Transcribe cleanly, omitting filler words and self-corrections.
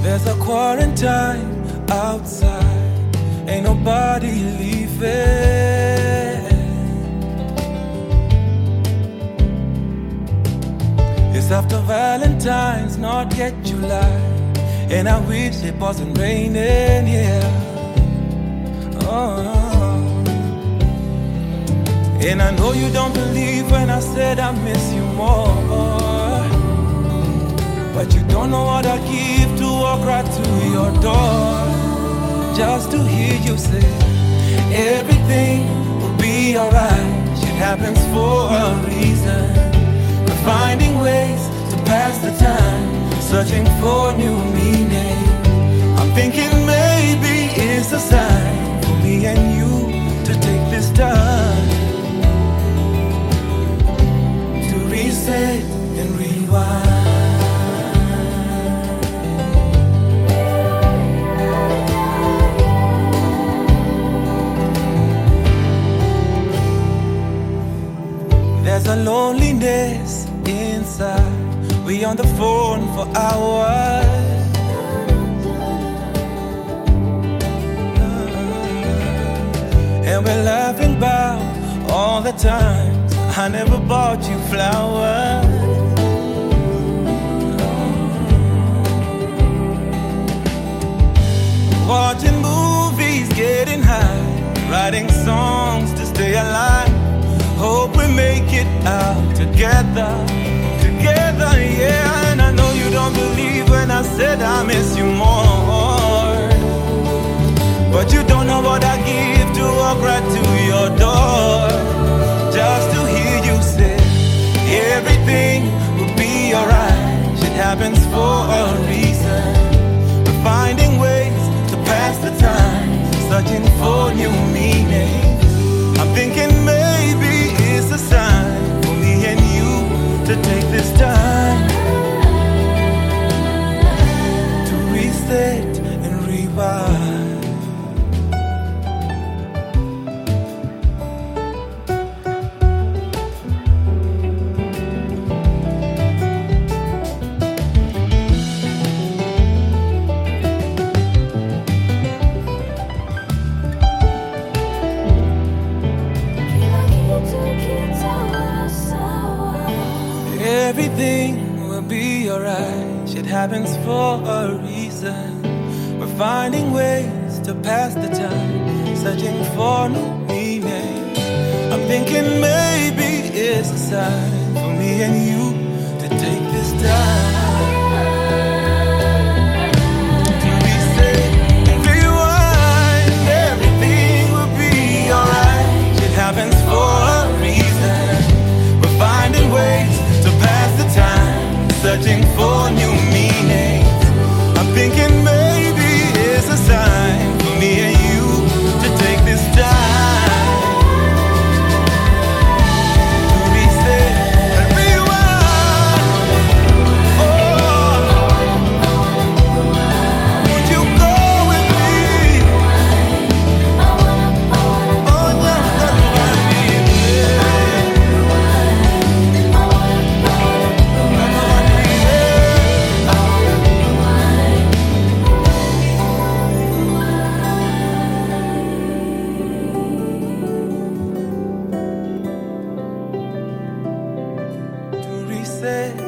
There's a quarantine outside, ain't nobody leaving. It's after Valentine's, not yet July, and I wish it wasn't raining here. Oh. And I know you don't believe when I said I miss you more, but you don't know what I give to walk right to your door, just to hear you say everything will be alright. Shit happens for a reason. We're finding ways to pass the time, searching for new meaning. I'm thinking maybe it's a sign for me and you to take this time to reset and rewind. There's a loneliness inside. We on the phone for hours, and we're laughing about all the times I never bought you flowers. Watching movies, getting high, writing songs to stay alive. Hope we make it out together, yeah. And I know you don't believe when I said I miss you more, but you don't know what I give to walk right to your door, just to hear you say everything will be alright. Shit happens for a reason. We're finding ways to pass the time, searching for new meaning. I'm thinking maybe it's a sign for me and you to take this time to reset and rewind. Everything will be alright. Shit happens for a reason. We're finding ways to pass the time, searching for new meaning. I'm thinking maybe it's a sign for me and you to take this time to reset and rewind. Everything will be alright. Shit happens for a reason. We're finding ways to pass the time, searching for new meanings. I'm thinking maybe it's a sign for me and you to take this time to reset and rewind. Oh, would you go with me? Oh, yeah, say